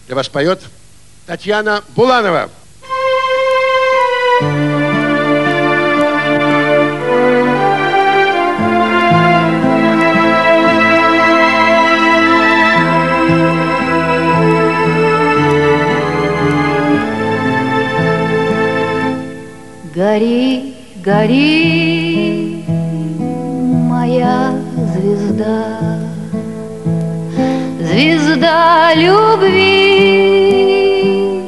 Для вас поет Татьяна Буланова. Гори, гори, моя звезда, звезда любви,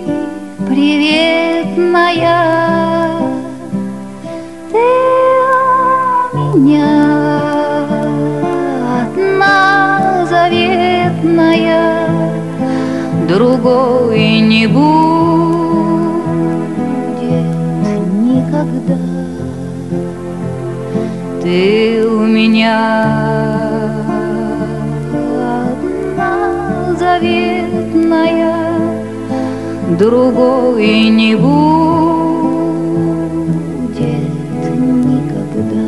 приветная. Ты у меня одна заветная, другой не будет никогда. Ты у меня одна заветная, другой не будет никогда.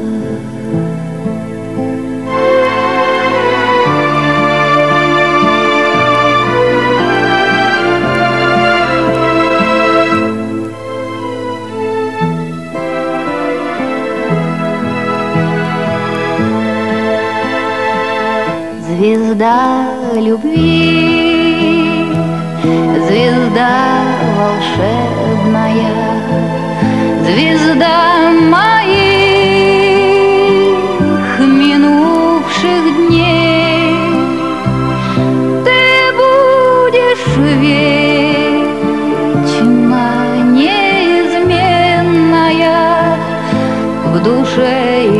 Звезда любви, звезда волшебная, звезда моих минувших дней. Ты будешь вечно неизменная в душе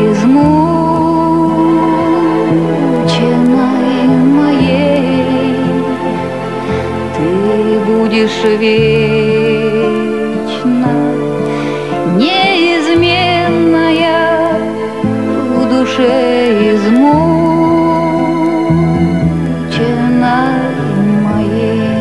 будешь вечно неизменная в душе измученной моей.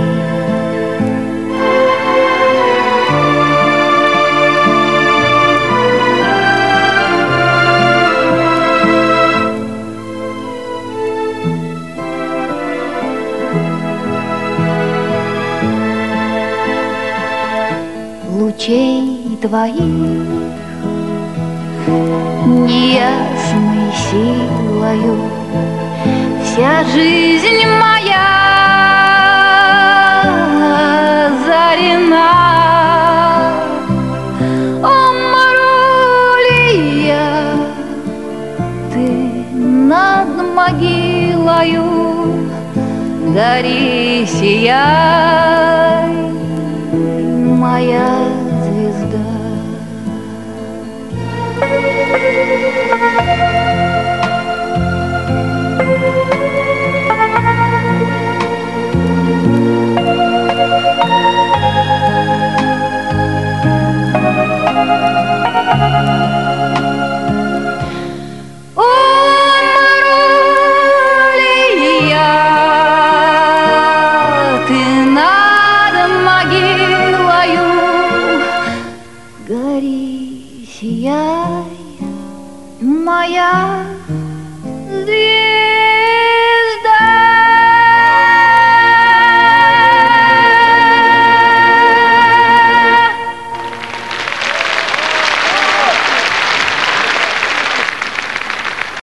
Лучей твоих неясной силою вся жизнь моя озарена. Умру ли я, ты над могилою гори, сияй.